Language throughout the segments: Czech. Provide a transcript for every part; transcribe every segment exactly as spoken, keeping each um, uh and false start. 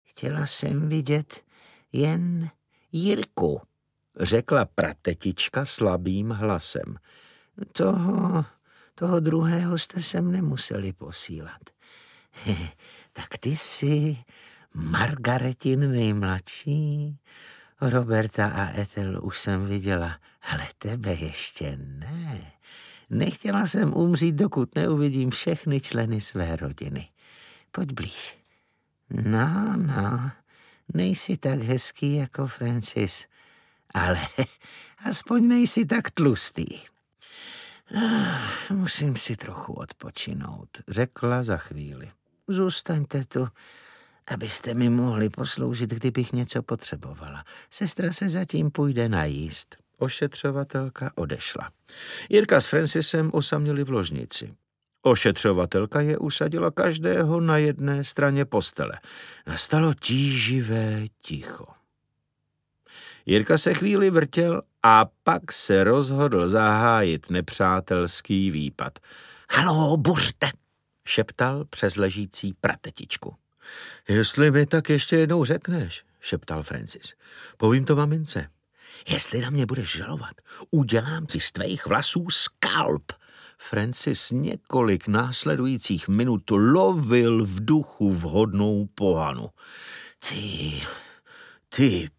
Chtěla jsem vidět jen Jirku, řekla pratetička slabým hlasem. Toho, toho druhého jste sem nemuseli posílat. Tak ty jsi Margaretin nejmladší, Roberta a Ethel už jsem viděla, ale tebe ještě ne. Nechtěla jsem umřít, dokud neuvidím všechny členy své rodiny. Pojď blíž. No, no, nejsi tak hezký jako Francis, ale aspoň nejsi tak tlustý. Ah, musím si trochu odpočinout, řekla za chvíli. Zůstaňte tu, abyste mi mohli posloužit, kdybych něco potřebovala. Sestra se zatím půjde najíst. Ošetřovatelka odešla. Jirka s Francisem osaměli v ložnici. Ošetřovatelka je usadila každého na jedné straně postele. Nastalo tíživé ticho. Jirka se chvíli vrtěl a pak se rozhodl zahájit nepřátelský výpad. Haló, buřte, šeptal přes ležící pratetičku. Jestli mi tak ještě jednou řekneš, šeptal Francis. Povím to mamince. Jestli na mě budeš žalovat, udělám si z tvých vlasů skalp. Francis několik následujících minut lovil v duchu vhodnou pohanu. Ty, ty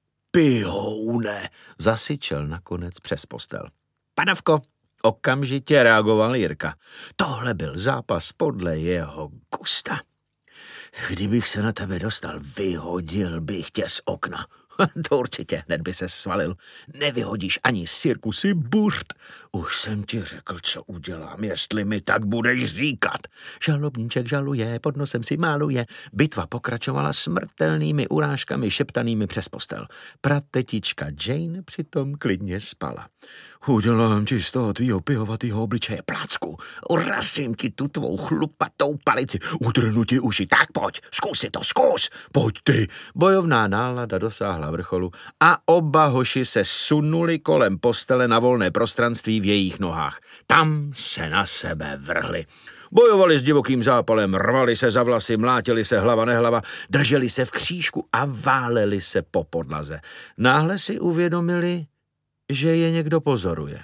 pihoune, zasyčel nakonec přes postel. Padavko, okamžitě reagoval Jirka. Tohle byl zápas podle jeho gusta. Kdybych se na tebe dostal, vyhodil bych tě z okna. To určitě, hned by se svalil. Nevyhodíš ani z cirkusy burt. Už jsem ti řekl, co udělám, jestli mi tak budeš říkat. Žalobníček žaluje, pod nosem si máluje. Bitva pokračovala smrtelnými urážkami šeptanými přes postel. Pratetička Jane přitom klidně spala. Udělám ti z toho tvýho pihovatýho obličeje plácku. Urazím ti tu tvou chlupatou palici. Utrhnu ti uši. Tak pojď, zkus si to, zkus. Pojď ty. Bojovná nálada dosáhla vrcholu a oba hoši se sunuli kolem postele na volné prostranství v jejich nohách. Tam se na sebe vrhli. Bojovali s divokým zápalem, rvali se za vlasy, mlátili se hlava nehlava, drželi se v křížku a váleli se po podlaze. Náhle si uvědomili, že je někdo pozoruje.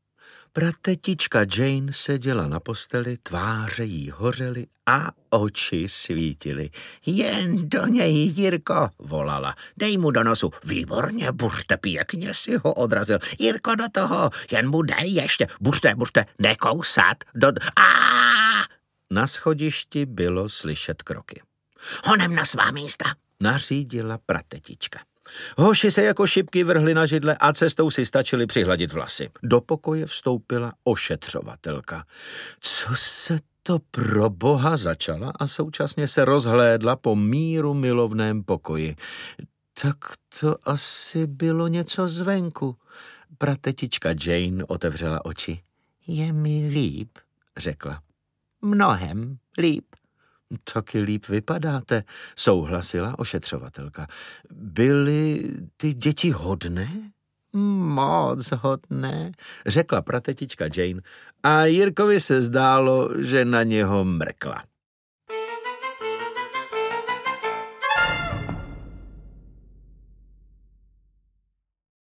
Pratetička Jane seděla na posteli, tváře jí hořely a oči svítily. Jen do něj, Jirko, volala. Dej mu do nosu. Výborně, buřte, pěkně si ho odrazil. Jirko, do toho, jen mu dej ještě. Buřte, buřte, nekousat. Do... A! Na schodišti bylo slyšet kroky. Honem na svá místa, nařídila pratetička. Hoši se jako šipky vrhli na židle a cestou si stačili přihladit vlasy. Do pokoje vstoupila ošetřovatelka. Co se to pro boha začala a současně se rozhlédla po míru milovném pokoji. Tak to asi bylo něco zvenku. Pratetička Jane otevřela oči. Je mi líp, řekla. Mnohem líp. Taky líp vypadáte, souhlasila ošetřovatelka. Byly ty děti hodné? Moc hodné, řekla pratetička Jane a Jirkovi se zdálo, že na něho mrkla.